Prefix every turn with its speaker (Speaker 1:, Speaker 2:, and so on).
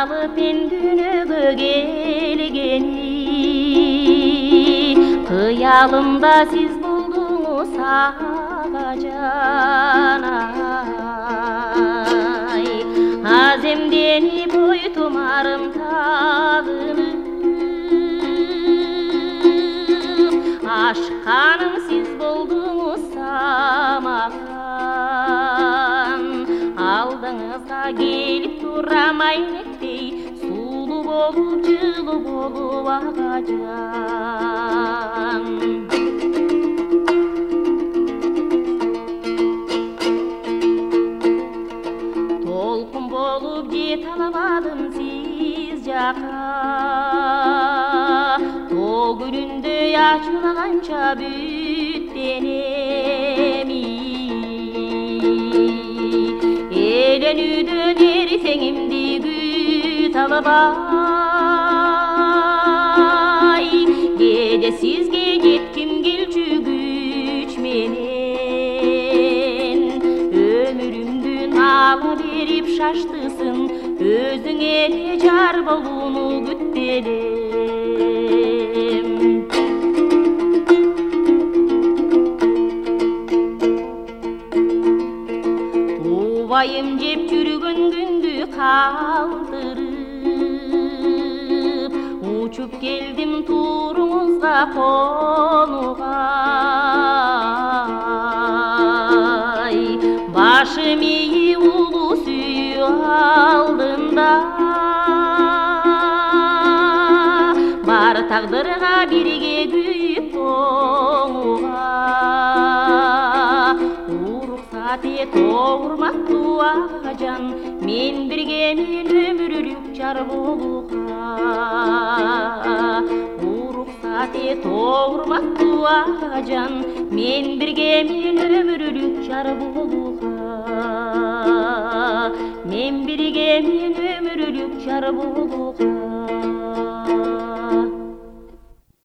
Speaker 1: алып мен дүниеге келгени кыялымда сиз болдуңуз агажан ай аземденип ой тумарым табынып ашканым сиз болдуңуз самаган алдыңызга келип турам айнектей сулуу болуп жылуу болуп агажан толкун болуп жете албадым сиз жака тоо күнүндөй ачуулаганча бүттенеми эленүүдөн эритеңимди күт албай кээде сизге жетким келчү күч менен өмүрүмдүн ала берип шаштысын өзүң эле жар болууну күттелем убайым жеп жүргөн күндү калтырып учуп келдим тууруңузга конууга башым ийи улуу сүйүү алдында бар тагдырга бирге күйүп тоңуга уруксат эт урматтуу агажан мен биргемин өмүрлүк жар болууга уруксат эт урматтуу агажан мен биргемин өмүрлүк жар болууга мен биргемин өмүрлүк жар болууга